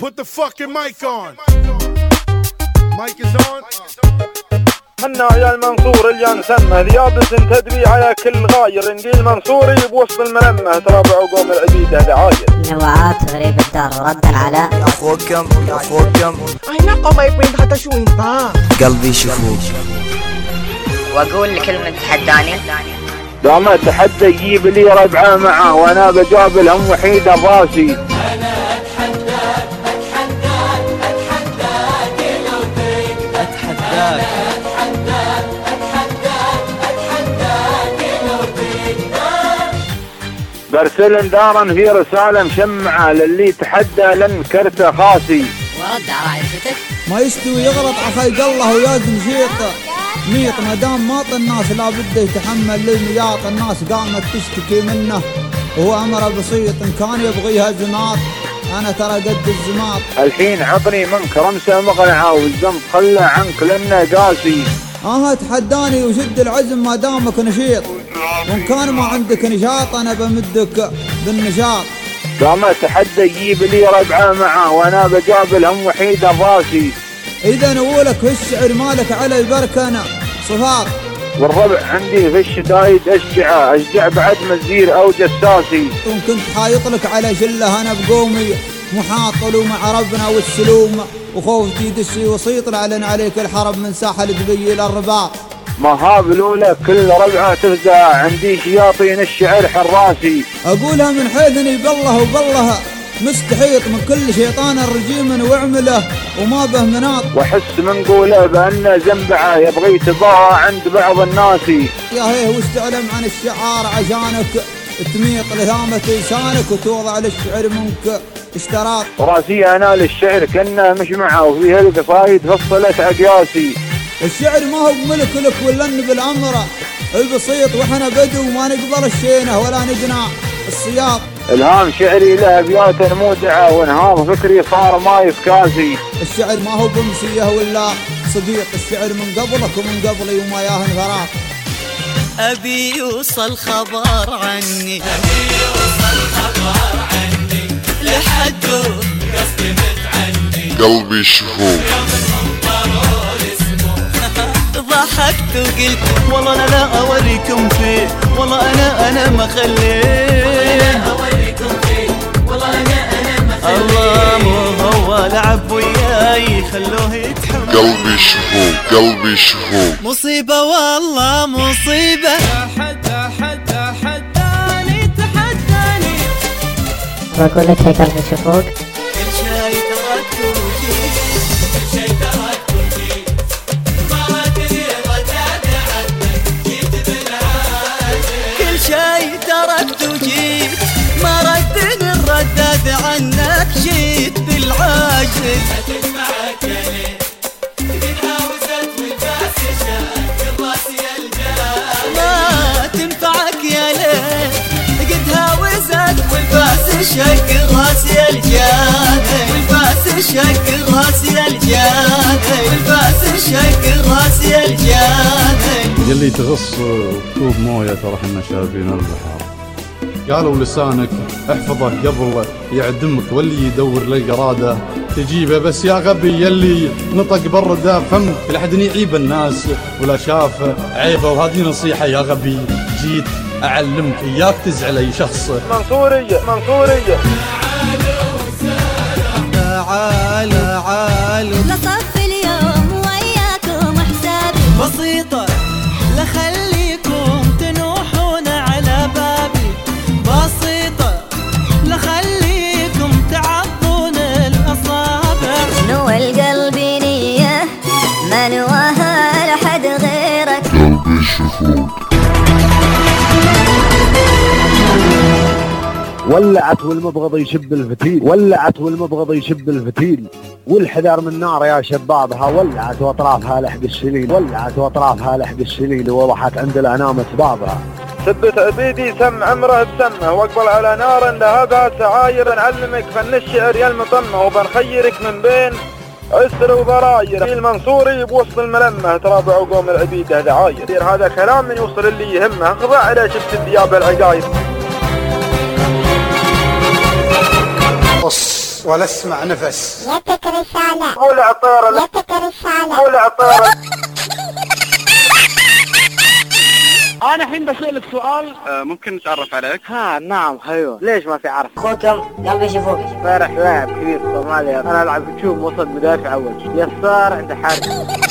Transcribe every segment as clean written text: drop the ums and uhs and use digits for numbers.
Put the fucking mic on. Mic is on. حنا يا المنصور اللي نسمه ذيابس تدبي على كل غاير ندي المنصوري بوسط الملمه ترابع قوم العبيده دعاير نوعات غريب الدار ردا على يا فوقم يا فوقم أنا قمي بين هذا شو انت قلبي يشوفوك واقول لكلمة تحداني دام اتحدى يجيب لي ربعه معه وانا بجاب لهم وحيده براسي برسل دارا في رسالة مشمعة للي تحدى لن كرته خاسي ورد على رعيتك ما يستوي يغلط عخيق الله ويازم شيط ميط ما دام ماط الناس لا بده يتحمل للمياط الناس قامت تشتكي منه وهو امره بسيط ان كان يبغيها زماط انا ترى قد الزماط الحين عطني منك رمسة مقنعة والذنب خلى عنك لانه قاسي تحداني وشد العزم ما دامك نشيط وان كان ما عندك نشاط انا بمدك بالنشاط دام تحدى يجيب لي ربعه معه وانا بجاب لهم وحيده براسي اذا نقولك في الشعر مالك على البركنه صفات والربع عندي في الشدايد اشجع بعد مزير او جساسي وان كنت حايط لك على شله انا بقومي محاطل ومع ربنا والسلوم وخوفتي دشي وسيط لعلن عليك الحرب من ساحل دبي الى الرباط ما هاب الاولى كل ربعه تفزع عندي شياطين الشعر حراسي اقولها من حيث اني بالله وبالله مستحيط من كل شيطان رجيم واعمله وما به مناط واحس من قوله بان زنبعه يبغي تباها عند بعض الناس يا هيه وش تعلم عن الشعار عشانك تميط لثامة لسانك وتوضع للشعر منك اشتراط راسي انا للشعر كانه مش معه وفيها القصايد فصلت اقياسي الشعر ما هو بملك لك ولا بالامر البسيط واحنا بدو ما نقبل الشينه ولا نقنع السياط الهام شعري له ابيات مودعه وانهام فكري صار ما يفكاسي الشعر ما هو بمسيه ولا صديق الشعر من قبلك ومن قبلي وما ياه انفراق أبي يوصل خبر عني أبي يوصل خبر عني لحد قصدي متعني قلبي شفوق ضحكت وقلت والله أنا لا أوريكم فيه والله أنا ما خليت أوريكم فيه والله أنا ما خليت الله مو هو لعب وياي خلوه يتحمل قلبي شفوق قلبي شفوق مصيبة والله مصيبة حداني تحداني واقول لك يا قلبي شفوق كل شي تركت وجيت كل شي تركت وجيت ما ادري رداد عنك جيت بالعاجل كل شي تركت وجيت ما ردني الرداد عنك جيت بالعاجل ما تنفعك يا ليل قد هاوزت والباس شاك الراس يا الجاهل ما تنفعك يا ليل قد هاوزت والباس شك الراس يا الجاهل والباس شك الراس يا الجاهل والباس شك الراس يا الجاهل يلي تغص كوب مويه ترى احنا شاربين البحر قالوا لسانك احفظه قبل يعدمك واللي يدور للقراده تجيبه بس يا غبي يلي نطق برده فمك لحد يعيب الناس ولا شاف عيبه وهذه نصيحه يا غبي جيت اعلمك اياك تزعل اي شخص منصوري تعالوا لصف اليوم وياكم حسابي بسيطة لخليكم تنوحون على بابي بسيطة لخليكم تعضون الأصابع نوى القلب نية ما نواها لحد غيرك قلبي شفوق ولعت والمبغض يشب الفتيل والحذر من نار يا شبابها ولعت واطرافها لحق الشليل ووضحت عند الانام اسبابها ثبت عبيدي سم عمره بسمه واقبل على نار لهبها سعاير نعلمك فن الشعر يا المطمه وبنخيرك من بين عسر وضراير المنصوري بوسط الملمه ترابع قوم العبيده دعاير هذا كلام من يوصل اللي يهمه خضع على شفت الدياب العقاير نفس ولا اسمع نفس. يتك رسالة قول عطيرة يتك رسالة قول عطيرة. انا الحين بسألك سؤال. ممكن نتعرف عليك؟ نعم ايوه. ليش ما في عرف؟ اخوكم قلبي يشوفوك. فرح لاعب كبير صومالي، انا العب هجوم وسط مدافع اول، يسار عند حارس.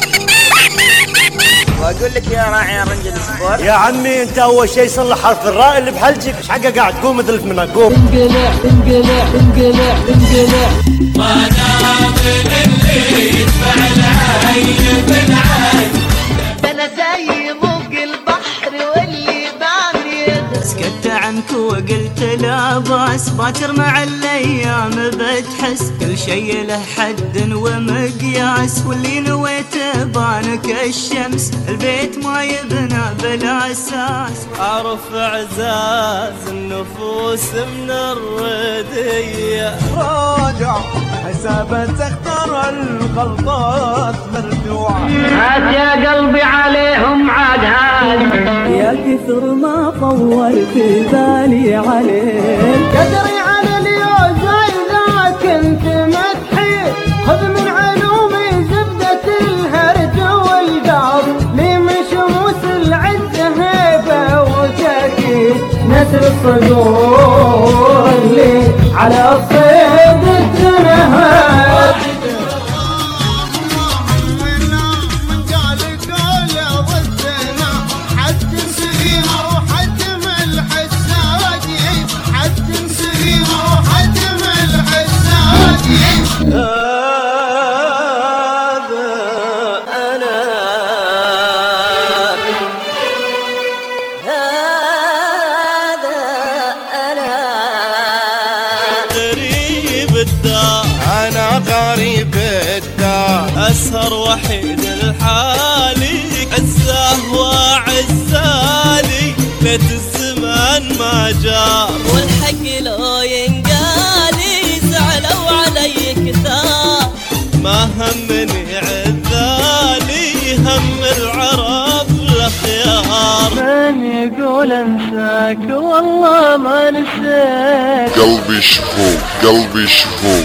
واقول لك يا راعي يا رنجل السبورت، يا عمي انت اول شيء صلح حرف الراء اللي بحلجك. ايش حقه قاعد قوم مثلك منك قوم. انقلع انقلع انقلع انقلع وناظر اللي يدفع العين بالعين. انا زي موج البحر واللي بعمل. سكت عنك وقلت لا باس، باكر مع الايام بتحس كل شيء له حد ومقياس، واللي نويته بانك الشمس البيت ما يبنى بلا اساس. اعرف اعزاز النفوس من الرديه، راجع حسابات تختار الغلطات مرجوعه. هات يا قلبي عليهم عاد هات، يا كثر ما طولت بالي عليك. قدري على اليوزاي لكن تمدحي، خذ من علومي زبدة الهرج والقاف، لي من شموس العز هيبة وتأكيد، نسر الصدور اللي على الصيد التنهد. أسهر وحيد الحالي، عزاه وعزالي ليت الزمان ما جار، والحق لو ينقالي زعلوا علي كثار. ما همني عذالي هم العرب الأخيار. من يقول انساك والله ما نسيت، قلبي شفوق قلبي شفوق.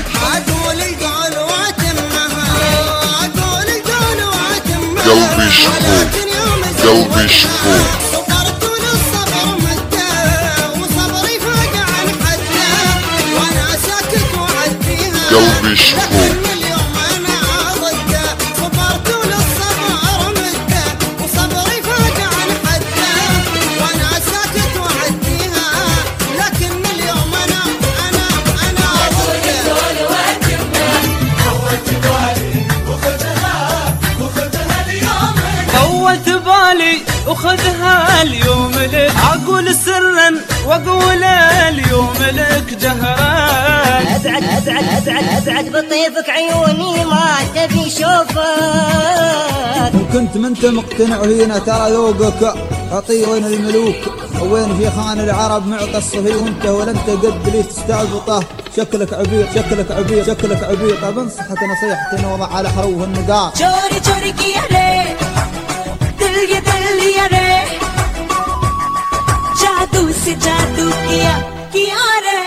قلبي شفوق قلبي شفوق. صبرت للصبر مدة وصبري فاق عن حده، وانا ساكت وعديها قلبي شفوق. اليوم انا ضده. صبرت للصبر مدة وصبري فاق عن حده، وانا ساكت وعديها، لكن اليوم انا ضده. طولت بالي وخذها اليوم لك، اقول سرا واقول اليوم لك جهرا. ادعك بطيفك عيوني ما تبي شوفك. إن كنت ما انت مقتنع هنا ترى ذوقك عطي وين الملوك، وين في خان العرب معطى الصفي، وانت ولا انت قد لي تستعبطه. شكلك عبيط شكلك عبيط شكلك عبيط. بنصحك نصيحة وضع على حروف النقاط. चोरी चोरी किया रे दिल लिया रे, जादू से जादू किया रे।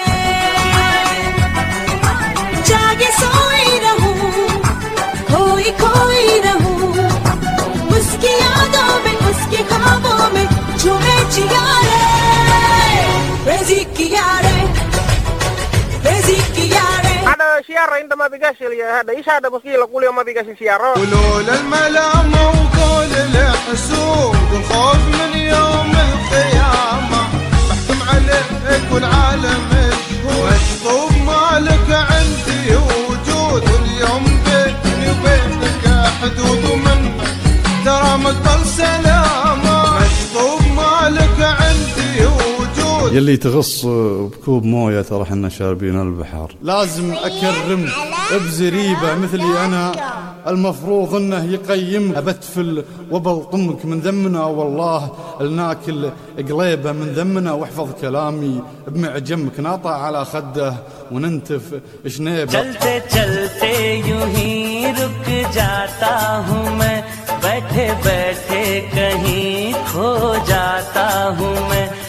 जागे सोई रहूं खोई रहूं, उसकी यादों में उसके ख्वाबों में झूमे जिया रे। crazy किया रे crazy किया रे। هذا شيارة انت ما بقاش هذا ايش هذا مشكلة قول يوم ما بقاش شيارة. ولولا الملامة وقول الحسود والخوف من يوم القيامة، بحكم عليك والعالم مشهود، مشطوب مالك عندي وجود، واليوم بيني وبينك حدود، ومنك ترى مقبل سلامة، مشطوب مالك عندي وجود. يلي تغص بكوب مويه ترى حنا شاربين البحر. لازم اكرم بزريبه مثلي انا، المفروض انه يقيم. ابتفل وبلطمك من ذمنا والله الناكل قليبه من ذمنا، واحفظ كلامي بمعجمك ناطع على خده وننتف شنيبه. चलते चलते यूं ही रुक जाता हूँ मैं, बैठे बैठे कहीं खो जाता हूँ मैं, कहते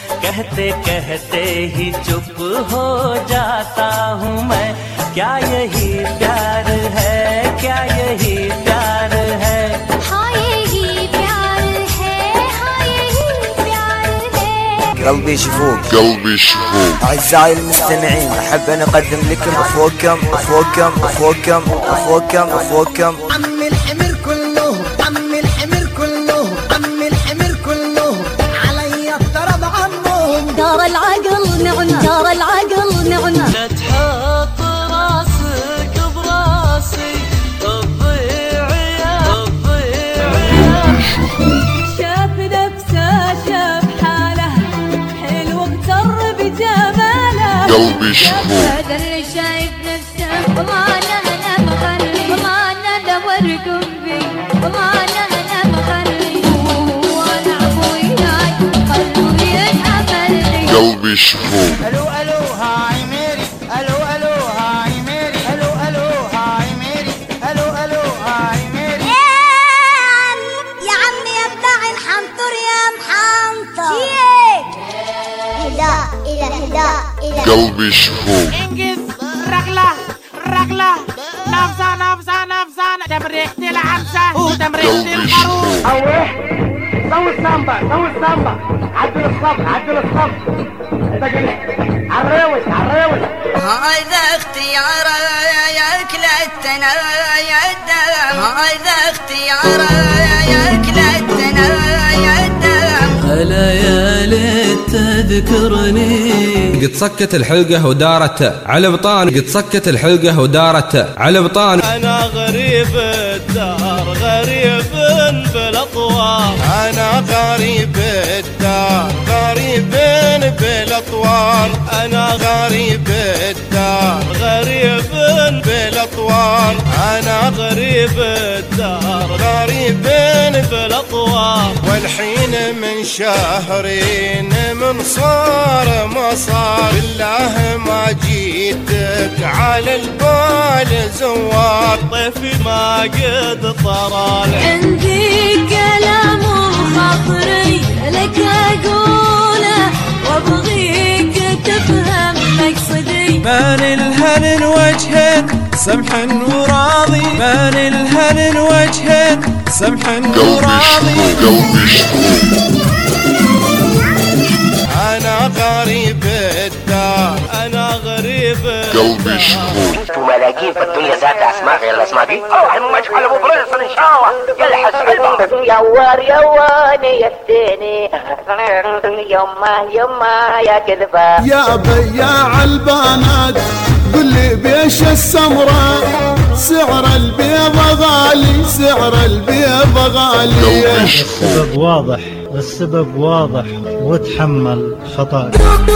कहते कहते ही चुप हो जाता हूँ मैं। क्या यही प्यार है, क्या यही प्यार है? हाँ यही प्यार है, हाँ यही प्यार है। قلبي شفوق قلبي شفوق. أعزائي المستمعين، أحب أن أقدم لكم أخوكم أخوكم أخوكم أخوكم أخوكم عم الحمر كله، عم الحمر كله، عم الحمر كله، علي الطرب عمهم. دار العقل نعم، دار العقل نعم. لا تحط راسك براسي الضيع يا الضيع. شاف نفسه شاف حاله حلو اغتر بجماله. قلبي شفوق. هذا اللي شايف نفسه ما انا مخلي، ما انا ورقم بي، ما انا مخلي. وانا عفوياي قلبي يتحملني. قلبي شفوق. الو الو هاي ميري، الو الو هاي ميري، الو الو هاي ميري، الو الو هاي ميري. يا عمي يا بتاع الحنطر يا محنطر. هداء إلى هداء إلى قلبي شفوق. انجز رجله رجله، نفسه نفسه نفسه، دم ريحة العبسة ودم ريحة الخروف. سوي السامبا، سوي السامبا، عدل الصف، عدل الصف. عالروش عالروش. هذا اختيارك للتنا يا الدم، هذا اختيارك للتنا يا الدم. هلا يا ليت تذكرني. قد صكت الحلقة ودارت على بطان، قد صكت الحلقة ودارت على بطان. أنا غريب الدار، غريب بالأطوار. أنا غريب الدار، غريب بالأطوار. أنا غريب الدار، غريب بالأطوار. أنا غريب الدار، غريب بالأطوار. والحين من شهرين من صار ما صار، بالله ما جيتك على البال زوار. طيفي ما قد طرال. عندي كلام وخاطري لك أقوله وأبغيك تفهم مقصدي. من الهن وجهك سمح وراضي، من الهن وجهك سمح وراضي. قلبي شفوق. أنا غريب الدار، أنا غريب قلبي شفوق. انتوا ملاقين في الدنيا ذات اسماء غير الاسماء دي؟ روح المشعل ابو برنس ان شاء الله يلحس علبه. يوار يواني يفتيني يما يا كذبه. يا بياع البنات قل لي بيش السمرة، سعر البيضة غالي، سعر البيضة غالي. السبب واضح، السبب واضح وتحمل خطأ.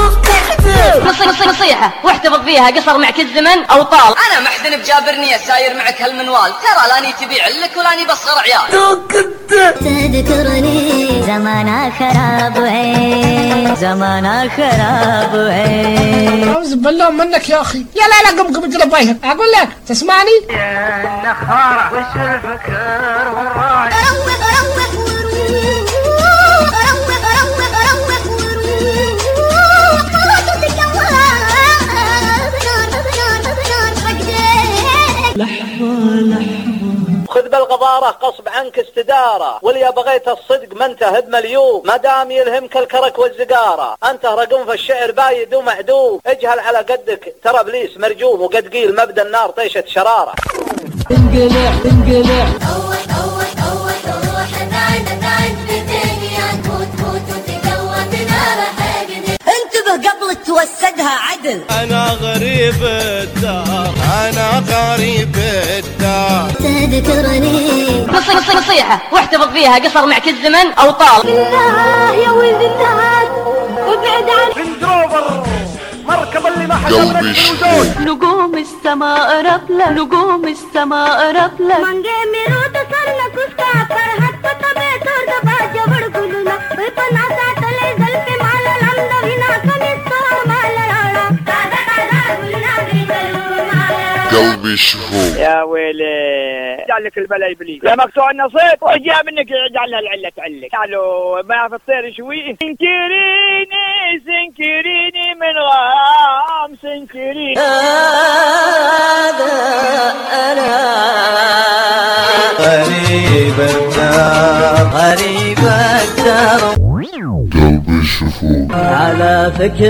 نصيحة واحتفظ فيها، قصر معك الزمن أو طال. أنا محزن بجابرني ساير معك هالمنوال، ترى لاني تبيع لك ولاني بصغر عيال. تذكرني زمانا خراب है، زمانا خراب है. أعوذ بالله منك يا أخي. يا لا لا قم قم قلبيها. أقول لك تسمعني؟ يا النخارة وش الفكر والراي. روق روق وروق، روق روق روق وروق. طلعت الجواب لحظة لحظة. خذ بالغبارة غصب عنك استدارة، واللي بغيت الصدق ما انتهى بمليوم، ما دام يلهمك الكرك والزقارة. انت رقم في الشعر بايد ومحدوب، اجهل على قدك ترى ابليس مرجوب، وقد قيل مبدا النار طيشة شرارة. انقلع انقلع. انتبه قبل توسدها عدل. أنا غريب الدار، أنا غريب الدار. تذكرني نصيحة واحتفظ فيها، قصر معك الزمن أو طال. بالله يا ولد الناس ابعد عن بندروفر مركب اللي ما حدا قلبي شفوق. نجوم السماء ربلة، نجوم السماء ربلة. منجي ميرو تصرنا كسكا فرحت تبه تور دبا جبر قلنا ويطلع ساتلي زلفي مال الحمد هنا كميس طور مال رانا. قلبي شهور يا ويلي اجعل لك البلا ابليس يا مقطوع النصيب وجاء منك اجعلها العله تعلق. قالوا ما في الطير شوي سنكريني سنكريني من غام سنكريني. هذا انا غريب الدار غريب الدار قلبي شهور على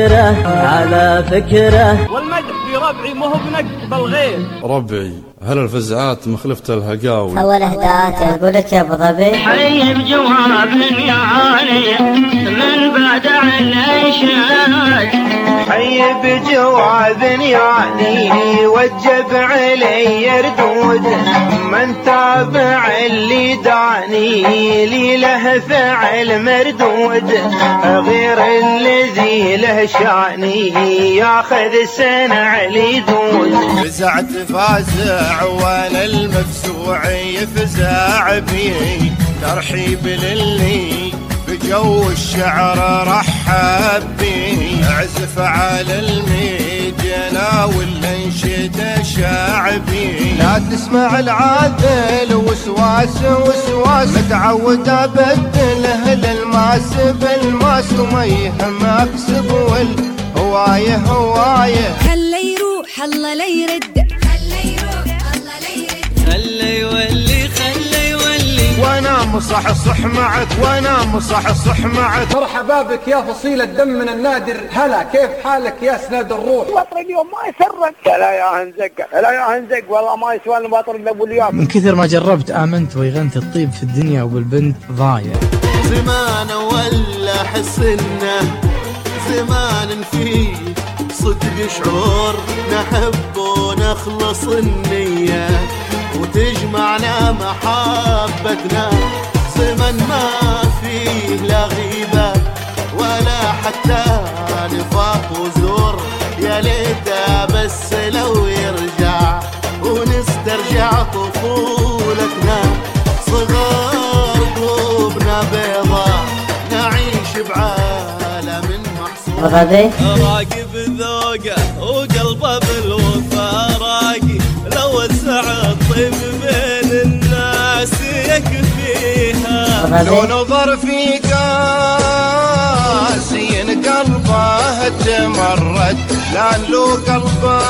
فكره والمدح بربعي ما هو بنقد بالغير. ربعي هل الفزعات مخلفة الهقاوي أول إهداءات أقول لك يا أبو ظبي حيب جواب يا علي من بعد العشاق حيب جواب يا علي وجب علي ردود من تابع اللي دعني لي له فعل مردود غير الذي له شاني ياخذ سنة علي دود. فزعت فازع وانا المفزوع يفزع بي ترحيب للي بجو الشعر رحب بي اعزف على الميدنا والانشده شعبي لا تسمع العاذل وسواس متعود ابدله للماس بالماس وما يهمك سبول هوايه خله يروح الله لا يرد خله يولي وانا مصحصح معك مرحبا بك يا فصيل الدم من النادر. هلا كيف حالك يا سناد الروح؟ البطل اليوم ما يسرك. لا يا هنزق والله ما يسوى البطل ابو اليوم. من كثر ما جربت امنت ويغنت الطيب في الدنيا وبالبنت ضايع. زمان ولا حسنه زمان فيه صدق شعور نحب ونخلص النية وتجمعنا محبتنا زمن ما فيه لا غيبة ولا حتى نفاق وزور يا ليته بس لو يرجع ونسترجع طفولتنا صغار قلوبنا بيضا نعيش بعالم راقب ذوقه وقلبه بالوفا راقي لو وسع الطيب بين الناس يكفيها لو نظر في قاسي قلبه تمرد لان له قلبه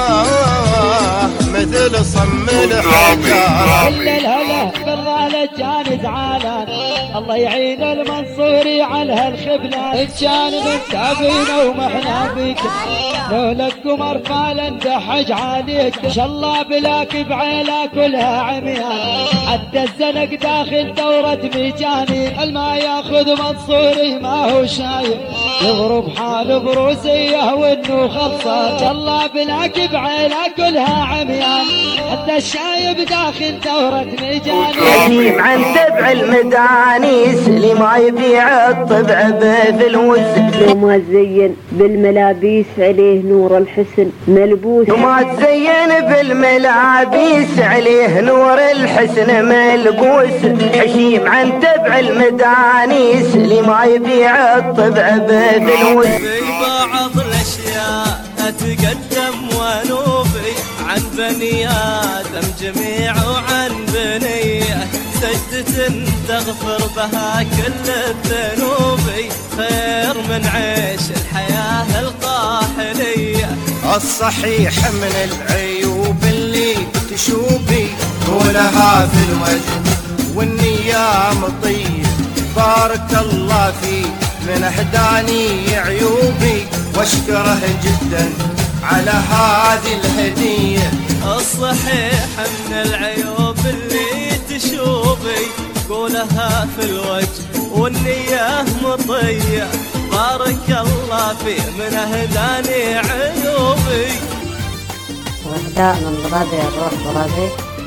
مثل صم الحجارة. إلا الهلا بالرالة كان زعلان الله يعين المنصوري على هالخبلان كان متعبين ومحنا بيك لو لك قمر فالندحج عليك ان شاء الله بلاك بعيلة كلها عميان حتى الزنق داخل دورة ميجاني الما ياخذ منصوري ما هو شايف يضرب حال بروسيه وانه خلصان ان شاء الله بلاك بعيلة كلها عميان حتى الشايب داخل دورة ميجاني حكيم عن تبع المدانيس اللي ما يبيع الطبع بفلوس وما تزين بالملابيس عليه نور الحسن ملبوس وما تزين بالملابيس عليه نور الحسن ملبوس حكيم عن تبع المدانيس اللي ما يبيع الطبع بفلوس. في بعض الاشياء اتقدم ونوفي عن بني آدم جميع وعن بنيه سجدة تغفر بها كل الذنوب خير من عيش الحياة القاحلية. الصحيح من العيوب اللي تشوفي قولها في الوجه والنية مطيب بارك الله فيه من أهداني عيوبي واشكره جدا على هذه الهدية. الصحيح من العيوب اللي تشوفي قولها في الوجه والنية مطية بارك الله فيه من أهداني عيوبي. وإهداء من ضرابي الروح ضرابي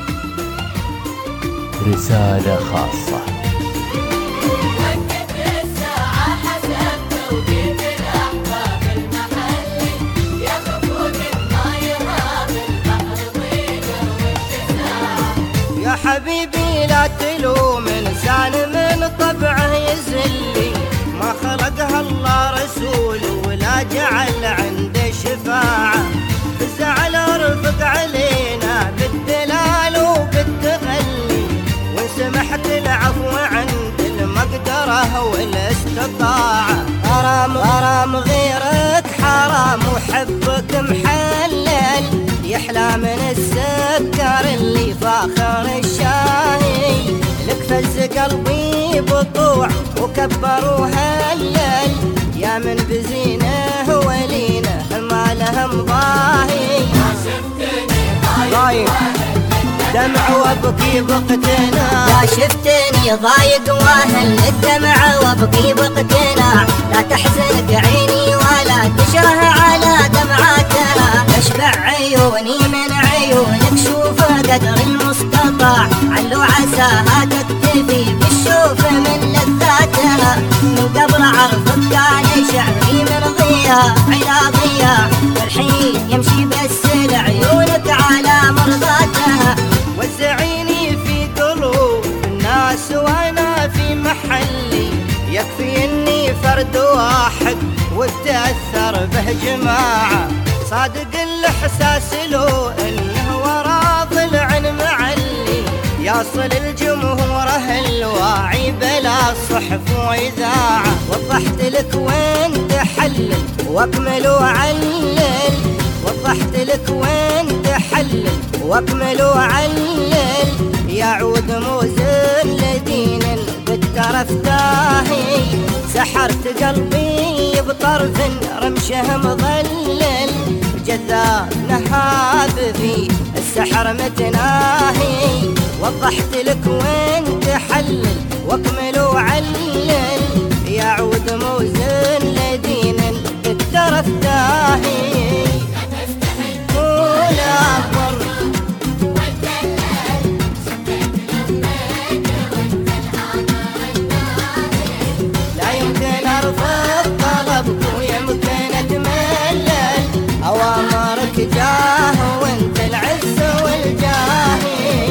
رسالة خاصة حبيبي لا تلوم انسان من طبعه يزلي ما خلقها الله رسول ولا جعل عنده شفاعة الزعل رفق علينا بالدلال وبالتغلي، وان سمحت العفو عند المقدرة والاستطاعة. غرام غيرك حرام وحبك محلل، يحلى من السكر اللي فاخر الشاهي. لك فز قلبي بطوع وكبر وهلل، يا من بزينه ولينه ما له مضاهي. ضايق دمع وابكي بقتنا، يا شفتني ضايق واهل الدمع وابكي بقتنا. لا تحزنك عيني ولا تشره على دمعاتنا، تشبع عيوني من عيونك شوف قدر المستطاع. علو عساها تكتفي بالشوف من لذاتها، من قبل عرفك كان شعري من ضياع إلى ضياع، والحين يمشي بس لعيونك على مرضاتها. وزعيني في قلوب الناس وانا في محلي، يكفي اني فرد واحد وتأثر به جماعة. صادق الاحساس لو انه ورا ضلع معلي، يصل الجمهور الواعي بلا صحف واذاعة. وضحت لك وين تحلل واكمل وعلل، وضحت لك وين تحلل واكمل وعلل. يعود موزن لدين بالترف تاهي، سحرت قلبي بطرف رمشه مظلل. جذاب نهاب في السحر متناهي، وضحت لك وين تحلل واكمل وعلل. يعود موزن لدين بالترف تاهي، ولا ضر لا يمكن ارفض طلبك ويمكن اتملل. اوامرك جاه وانت العز والجاهي.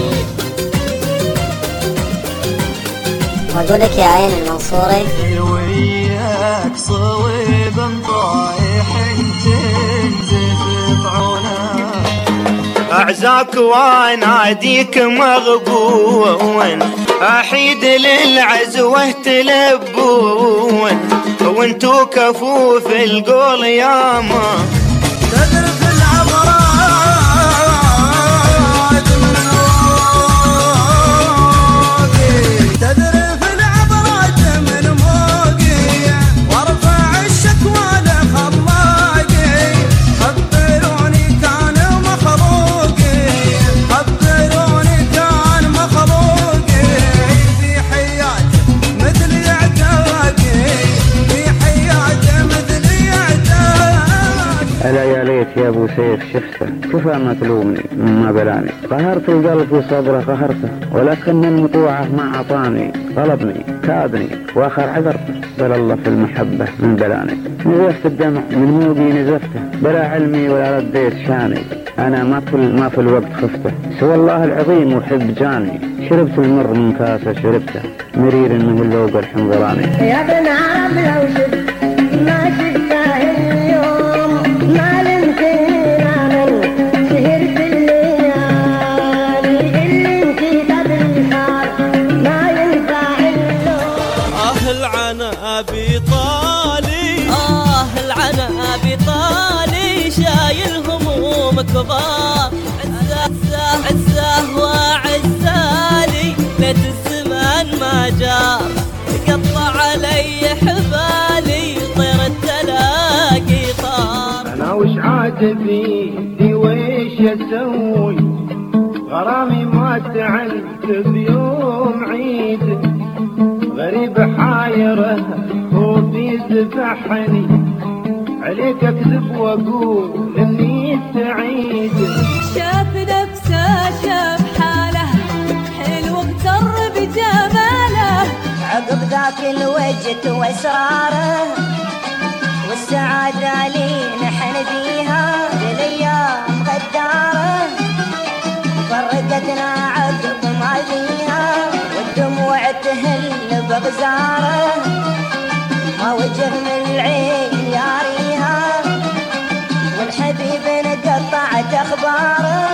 اقول لك يا عين المنصوري، وياك صويب طايح تنزف بعونه، اعزاك واناديك مغبون، احيد للعزوه تلبون، وانتو كفوف القول ياما. تذرف العبرات من موقي، تذرف العبرات من موقي، وارفع الشكوى لخلاقي. خبروني كان مخلوقي، خبروني كان مخلوقي، في حياته مثل اعتاقي، في حياته مثل اعتاقي. ألا يا ليت يا أبو سيف شفته، كفى ما تلومني مما بلاني. قهرت القلب وصبره قهرته، ولكن المطوعة ما عطاني. طلبني كادني وآخر عذرته، بل الله في المحبة من بلاني. نزفت الدمع من موقي نزفته، بلا علمي ولا رديت شاني. أنا ما في الوقت خفته، سوى الله العظيم وحب جاني. شربت المر من كاسة شربته، مرير إنه لو قرح ظلاني. يا ابن عرب لو شفت ما شفته اليوم، ما لمسينا من سهرت الليالي. اللي نسيت بالنهار ما ينفع اللوم. العنا أبي طالي، العنا أبي طالي، شايل هموم كبار. عزاه وعزالي ليت الزمان ما جار، قطع علي حبالي طير التلاقي طار. انا وش عاتبي دي ويش اسوي، غرامي ما تعلت بيوم عيد. غريب حايره خوفي زفحني، عليك اكذب واقول اني سعيد. شاف نفسه شاف حاله حلو اغتر بجماله، عقب ذاك الوجد واسراره، والسعادة لي نحن فيها بالايام غداره. فرقتنا عقب ما فيها، والدموع تهل بغزاره. ما وجه من العين ياريها، والحبيب انقطعت اخباره.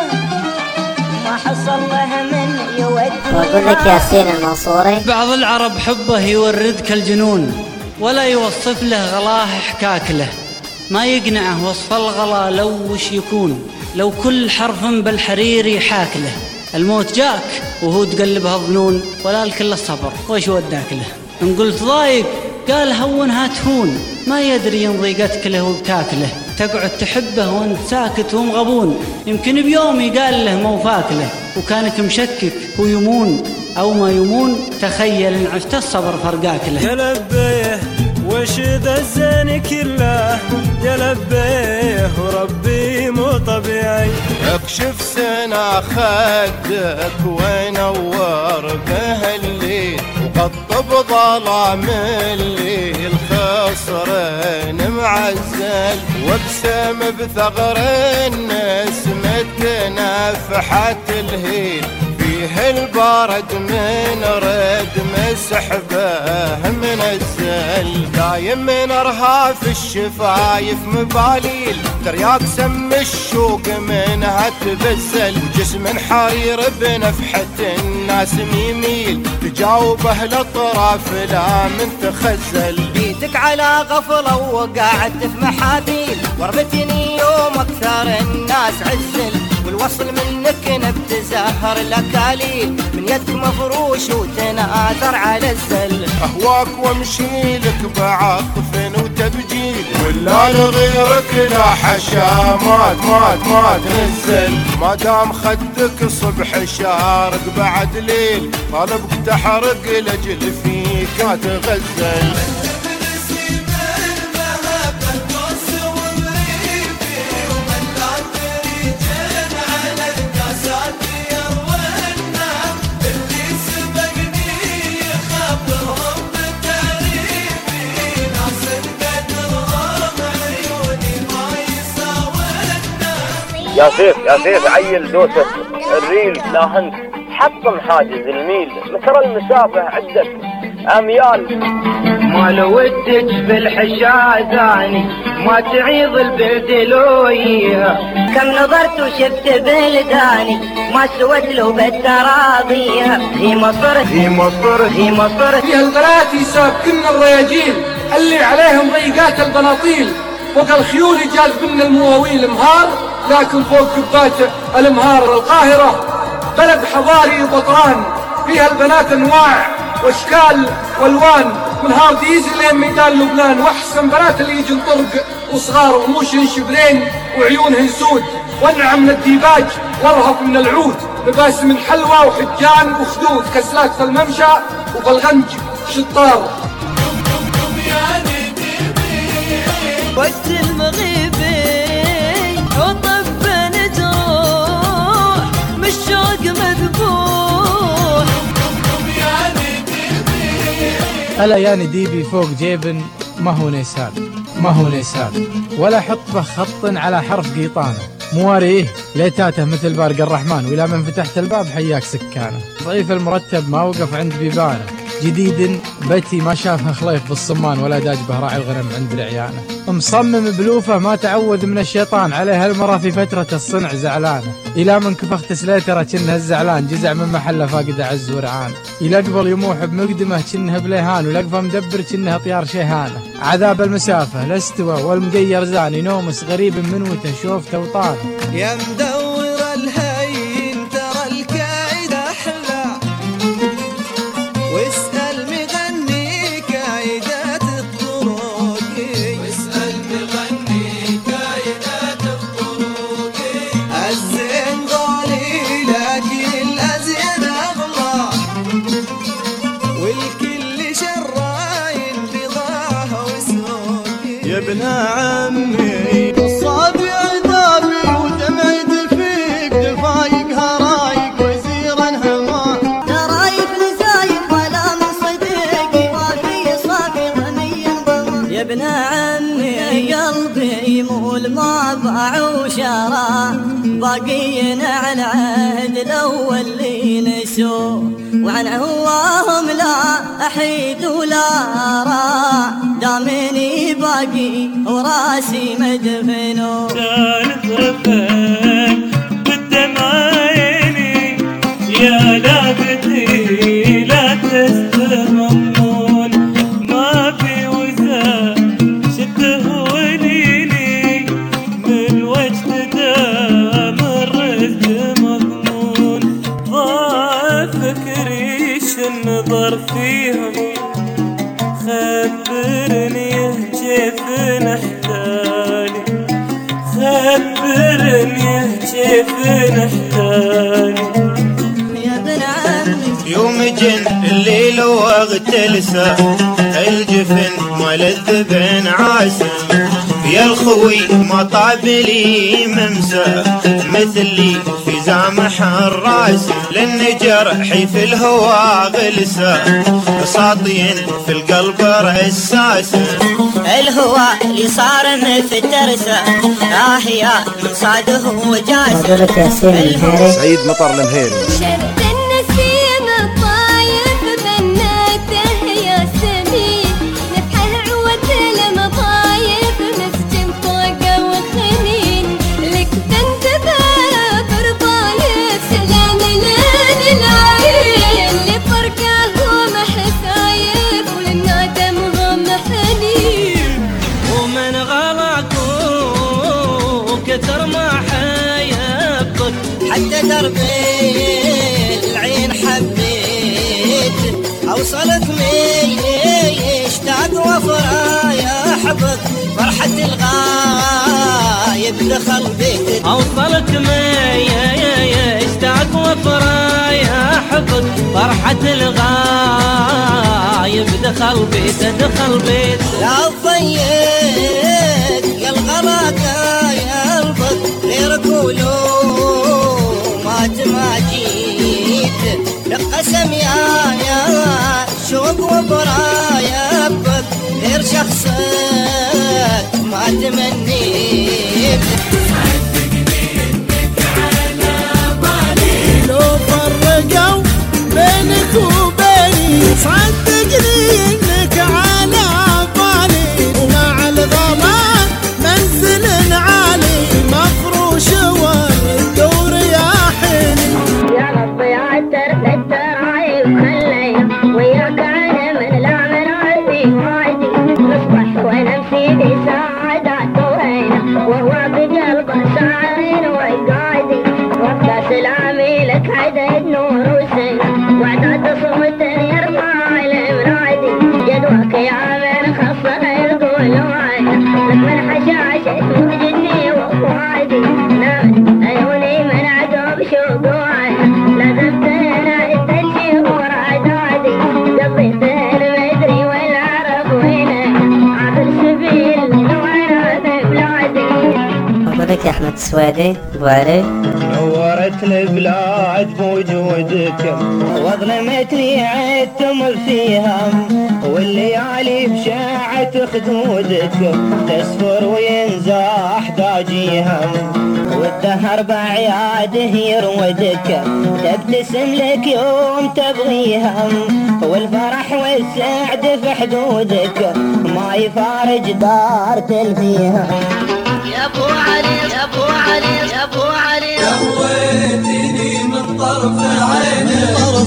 وصل له من يود. واقول لك ياسين المنصوري بعض العرب حبه يوردك الجنون ولا يوصف له غلاه حكاك له، ما يقنعه وصف الغلا لو وش يكون، لو كل حرف بالحرير يحاك له. الموت جاك وهو تقلبها ظنون ولا الكل الصبر وش وداك له. ان قلت ضايق قال هونها تهون، ما يدري ان ضيقتك له وبتاكله. تقعد تحبه وانت ساكت ومغبون، يمكن بيوم قال له موفاك له. وكانك مشكك هو يمون او ما يمون، تخيل ان عشت الصبر فرقاك له. يا لبيه وش ذا الزين كله، يا لبيه وربي مو طبيعي. اكشف سنا خدك ونور به الليل، وقطب ظلام الليل خصرين معزل، وابسم بثغر النسمة نفحة الهيل، فيه البرد من رد مسحبه منزل، دايم من ارهاف الشفايف مباليل، ترياق سم الشوق منها تبزل، وجسم حرير بنفحة الناس يميل، تجاوبه الاطراف لا من تخزل. بيتك على غفلة وقعدت في محابيل، وربتني يوم اكثر الناس عزل، والوصل منك نبت زهر الاكاليل، من يدك مفروش وتناثر على الزل. اهواك وامشي لك بعطف وتبجيل، ولا لغيرك لا حشامات ما تنزل، ما دام خدك صبح شارق بعد ليل، طالبك تحرق لاجل فيك تغزل. يا سيف عيل دوسة الريل لا هنت، حطم حاجز الميل، ترى المسافة عدة أميال. ما لو ودك بالحشازاني ما تعيض البلد لويها، كم نظرت وشفت بلداني ما سوت له بالتراضيها. هي مصر فيها البنات يسابقن الرياجيل اللي عليهم ضيقات البناطيل، فوق الخيول يجاذبن المواويل مهار، لكن فوق كبات الامهار. القاهرة بلد حضاري وبطران، فيها البنات انواع واشكال والوان، من هارديز لين ميدان لبنان. واحسن بنات اللي يجن طرق وصغار ورموشهن شبرين وعيونهن سود، وانعم من الديباج وارهف من العود، لباس من حلوى وحجان وخدود، كسلات في الممشى وبالغنج شطار. وقت المغيبي وطب نجروح مش شوق مذبوح. ألا يا نديبي فوق جيبن ما هو نيسان ولا حط به خط على حرف قيطانه، مواريه ليتاته مثل بارق الرحمن، ولا من فتحت الباب حياك سكانه. ضعيف المرتب ما وقف عند بيبانه، جديد بيتي ما شافه خليف بالصمان، ولا داج به راعي الغنم عند العيانه. مصمم بلوفه ما تعوذ من الشيطان، عليها المرة في فترة الصنع زعلانه. إلى من كفخت سليتره كنه الزعلان، جزع من محله فاقد عز ورعان. إلى قبل يموح بمقدمه كنه بليهان، ولقفه مدبر كنه طيار شيهانه. عذاب المسافة الاستوى والمقير زاني، نومس غريب من وته شوفته وطانه. يا مدور الهين ترى الكايد أحلى، واسأل مغني كايدات الطرق، واسأل مغني كايدات الطرق. الزين غالي لكن الأزين أغلى، والكل شراين بضاعة وسوق. يا ابن عمي الصابع دابي ودمعي دفيق، دفايقها رايق وزيرا هما، درايب نزايب ولا من صديقي، وفي صافي غني ضمى. يا ابن عمي قلبي يمول ما باع وشرى، باقينا على العهد الاول اللي نسوه، وعن عواهم لا احيد ولا ارى، دامني باقي وراسي مدفنو. كانت رفاق بالدمع عيني النظر فيهم خبرني كيف نحتاجي خبرني كيف نحتاجي يا ابن عمي يوم جن الليل واغتلسه الجفن ملذ بن عاسم يا الخوي ما طاب لي ممسى مثلي في زامح الراس لان جرحي في الهوى غلسه ساطين في القلب رساس الهوى اللي صار مفترسه يا من صاده وجاسه سعيد مطر المهيري شرد النسيم الطايف بناته يا سمين نفحه عود المطايف مسجن فوقه وخنين لك تنتبه برطايف سلام لين العين لفرقه ومحسايف وللنادم هم حنين ومن غلاكو كتر ما حيبك حتى دربي العين حبيت اوصلك اشتاق وفرايا حبك فرحة الغايب دخل بيتك اوصلك اشتاق وفرايا حبك فرحة الغايب دخل بيت يا الضيق يا الغلاك يا البط غيرك ما جيت لقسم يا شوق وبرايا بك غير شخصك ما تمنيت لو فرقوا بينك وبيني صدقني انك على بالي ومع الضمان منزل عالي مفروش والدور يا حلي يا رب يا التراعي وخلي وياك انا من لا منادي وادي نصبح ونمشي بسعادات وهينا وهو بقلبه شاعرين وقاعدي وابدا سلامي لك عدد نور وسينا وعداد صوت يرفع المنادي جدوك يا من خصه يقول وعينا لك من حشاشه وجدني وفؤادي نامت عيوني من عقب شوق وعينا لازمتنا التجي ورعدادي قضيت المدري والعرب وينك عبر سبيل وانا ببلادي. أقولك يا أحمد السويدي أبو علي نورت البلاد بوجودك واظلمتني عدتم فيها والليالي بشاعة خدودك تسفر وينزاح داجيها والدهر بعياده يرودك تبتسم لك يوم تبغيها والفرح والسعد في حدودك ما يفارج دار تلفيها. يا ابو علي يا ابو علي يا ابو علي قويتني من طرف عينك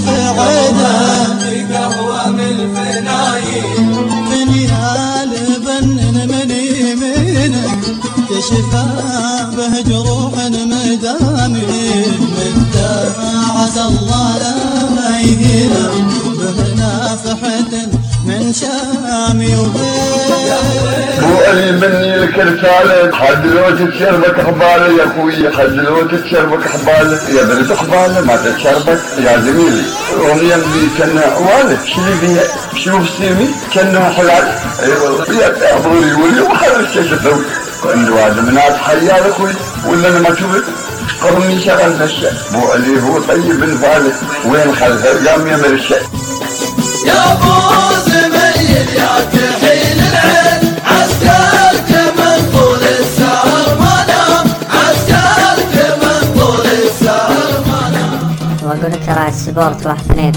قهوة من الفنايل فنيال بنن من يمينك كشفا به جروح مدامين من عسى الله لا يهينا به نافحة من شامي مو علي مني لك رسالة حدلوت تشربك حبالي يا اخوي حدلوت تشربك حبالي يا بنت حبالي ما تشربك يا زميلي اغنية اللي كنا والد شلي بيها شوف سيمي كنا حلال اي والله يا ابوري ولي وحرك شفتو عنده هذا منات حيا اخوي ولا انا ما شفت قرني شغل هالشيء مو علي هو طيب الفالك وين خلها قام يمر الشيء يا ابو زميل يا كحيل العين عسكرك من طول السهر ما نام عسكرك من طول السهر ما نام. وأقولك راعي السبورت 128440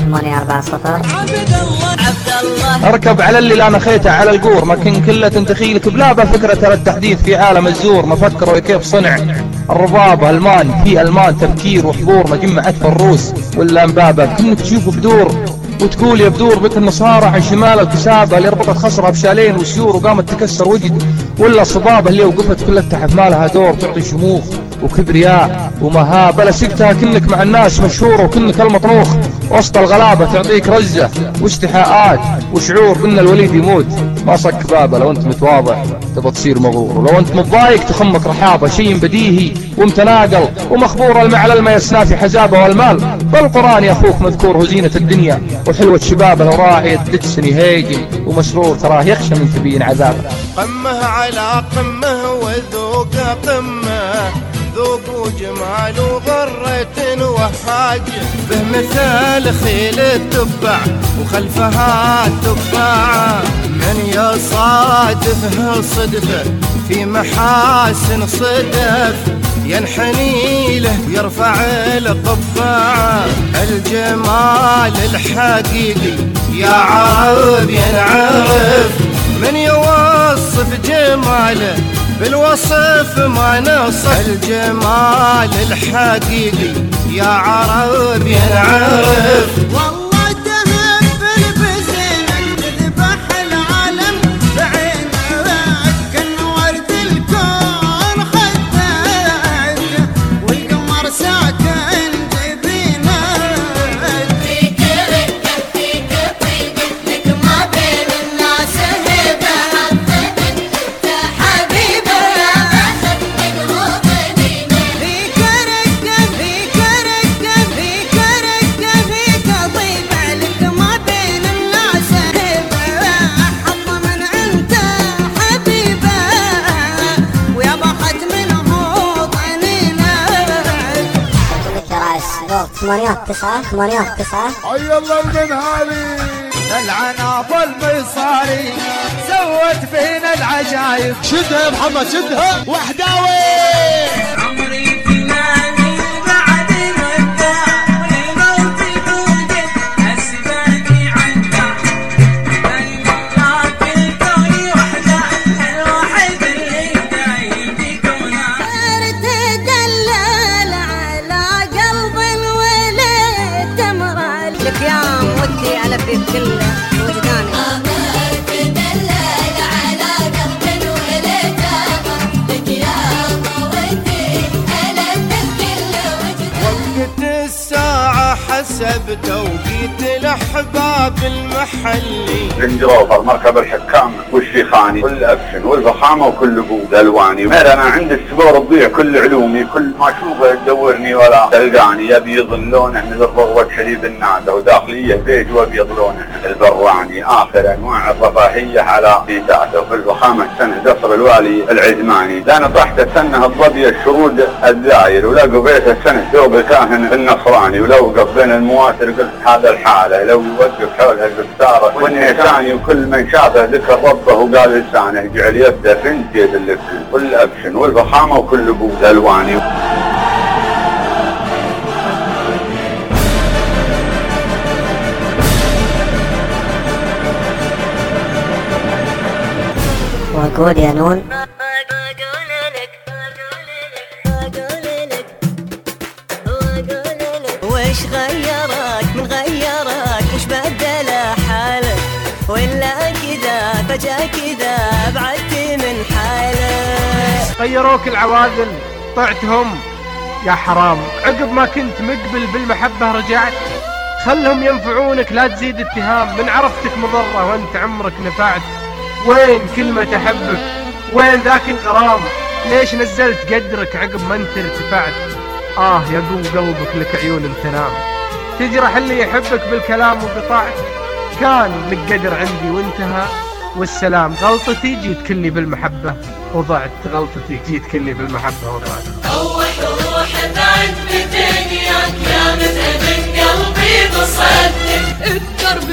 اركب على اللي انا خيته على القور ما كن كله تنتخيلك بلابه فكره ترى التحديث في عالم الزور ما فكروا كيف صنع الرباب المان في المان تفكير وحضور مجمع اكثر الروس ولا امبابه كنك تشوف بدور وتقول يا بدور بك النصارى عن شمال الكسابه اللي ربطت خصرها بشالين وسيور وقامت تكسر وجد ولا الصبابه اللي وقفت كلها تحت مالها دور تعطي شموخ وكبرياء ومهابة، لا سقتها كنك مع الناس مشهور وكنك المطروخ وسط الغلابة تعطيك رزة واستحاءات وشعور ان الوليد يموت. ما صك بابه لو انت متواضع تبى تصير مغرور، ولو انت متضايق تخمك رحابة، شيء بديهي ومتناقل ومخبور المعلل ما يسنى في حزابه والمال. بالقرآن يا اخوك مذكور هو زينة الدنيا وحلوة شبابه، وراعي الدجسن يهيجن ومسرور تراه يخشى من تبين عذابه. قمه على قمه وذوق قمه، ذوق وجمال وغرة وحاج، به مثال خيل التبع وخلفها التباع، من يصادفه صدفه في محاسن صدف، ينحني له ويرفع القبعة. الجمال الحقيقي يا عرب ينعرف، من يوصف جماله بالوصف ما نصف. الجمال الحقيقي يا عرب ينعرف. والله تهب البزين تذبح العالم بعينك، كان ورد الكون خدك والقمر ساكن جبينك. فيك رقة فيك طيبة لك ما بين الناس هبة، انت حبيبة اخذتك وطنينة. فيك رقة فيك رقة فيك رقة فيك طيبة لك ما بين الناس هبة، حظ من انت حبيبة ويا بخت منه طنينة. ترى السبورت 8-9 8-9. حي الله المنهالي العناب المصاري سوت فينا العجايب. شدها يا محمد شدها وحداوي. عمري فلاني بعد مدة والموت بوجد أسباني عدة، الله في الكون وحده الواحد اللي دايم بكونه. تدلل على قلب الولد تمر لك يا مودي على في كل وجداني. تدلل على قلب الولد تمر لك يا مودي على في كل وجداني. وقت الساعة حسب توقيت الأحباب المحلي. رنجروفر مركب الحكام والشيخاني كل أكشن والفخامة وكل بود ألواني. أنا عند السبور تضيع كل علومي، كل ما أشوفه تدورني ولا تلقاني. يبيض لونه مثل رغوة حليب النعدة، وداخلية بيج وأبيض لونه البراني. آخر أنواع الرفاهية على بيتاته، وفي الفخامة سنة قصر الوالي العزماني. لأنا طحت سنة الضبية الشرود الداير، ولا قبيت سنة ثوب الكاهن النصراني. ولو وقف بين المواسر قلت هذا الحالة، لو يوقف حولها القسطارة والنيساني. وكل من شافه ذكر ربه وقال لسانه، جعل يده فنت يد اللي كل أكشن والفخامة وكل بود ألواني. وقول يا نون وش غيرك من غيرك وش بدل حالك، ولا كذا فجأة كذا بعدت من حالك. غيروك العوادل طعتهم يا حرام، عقب ما كنت مقبل بالمحبة رجعت. خلهم ينفعونك لا تزيد اتهام، من عرفتك مضرة وانت عمرك نفعت. وين كلمة احبك، وين ذاك الغرام، ليش نزلت قدرك عقب ما انت ارتفعت. يقوم قلبك لك عيون تنام، تجرح اللي يحبك بالكلام وبطاعت. كان لك قدر عندي وانتهى والسلام. غلطتي جيت كلي بالمحبة وضعت، غلطتي جيت كلي بالمحبة وضعت. روح روح بعد بدنياك يا متأمن قلبي بصدق. الدرب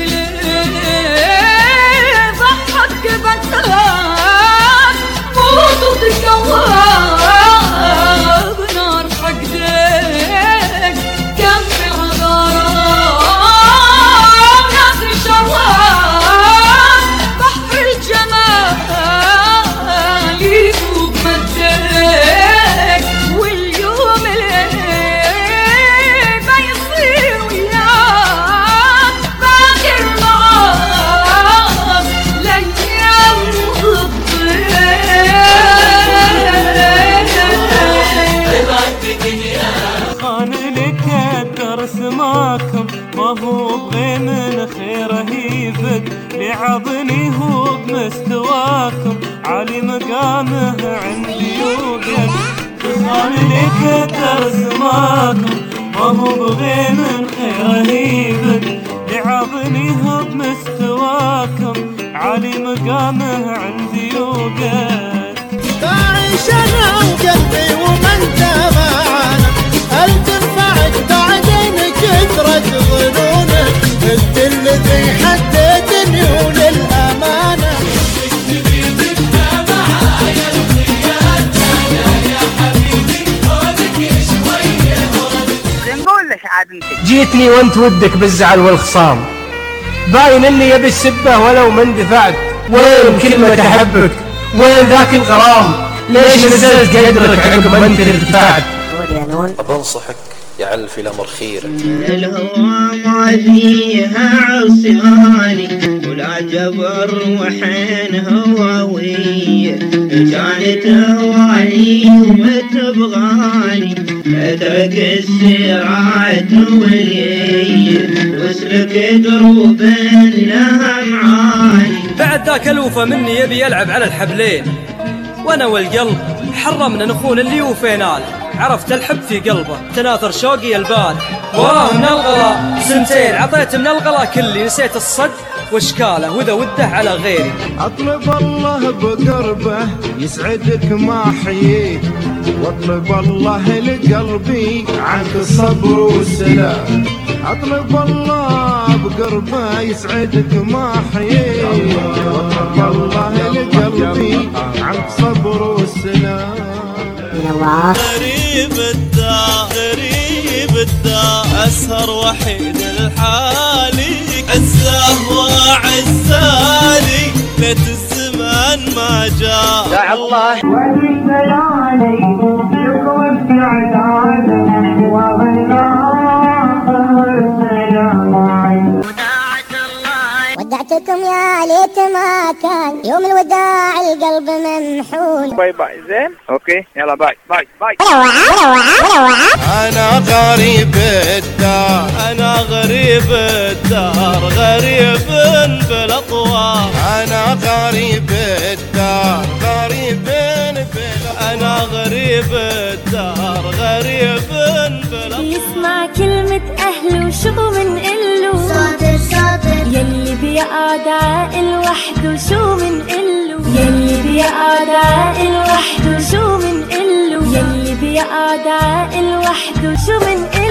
ليه ضحك بطلان موت وتتجواب نار حقدك كم في عذاب ناس الشواب. بحر الجمال يذوب مدك واليوم الليل سواكم ما هو بغي من خيره يفك لعظني هو بمستواكم عالي مقامه عندي يوقف دخان لي كتر سماكم ما هو بغي من خيره يفك لعظني هو بمستواكم عالي مقامه عندي يوقف تعيش انا وقلبي ومن تابعنا هل تنفعك بعدين كثرة ظنونك انت الذي حددني وللامانه نقول لك عاد انت جيتني وانت ودك بالزعل والخصام باين اني يبي السبه ولو ما اندفعت وين كلمة احبك وين ذاك الغرام ليش نزلت قدرك عقب ما انت ارتفعت بنصحك يا علف الامر خيرك الهوى ما فيها عصياني ولا جبر وحين هواوية كانت هواي وما تبغاني اترك السيرات ولي واسلك دروب لها معاني بعد ذاك الوفى مني يبي يلعب على الحبلين وانا والقلب حرمنا نخون اللي وفينا له عرفت الحب في قلبه تناثر شوقي البارح وراه من الغلا سنتين عطيت من الغلا كلي نسيت الصد واشكاله وذا وده على غيري اطلب الله بقربه يسعدك ما حييت واطلب الله لقلبي عنك الصبر والسلام اطلب الله بقربه يسعدك ما حييت واطلب الله لقلبي عنك صبر والسلام غريب الدار غريب الدار أسهر وحيد الحالي عزاه وعزالي ليت الزمان ما جاء دع الله والليالي يقوم في عدالة ودعتكم يا ليت ما كان يوم الوداع القلب ممحون باي باي زين اوكي يلا باي باي باي انا غريب الدار أنا غريب الدار غريب بالاطوار انا غريب الدار غريب أنا غريب الدار غريب بالاطوار يسمع كلمة أهله وشو من قله صادر صادر يلي بيقعد عاقل وحده شو من قله يلي بيقعد عاقل وحده شو من قله يلي بيقعد عاقل وحده شو من قله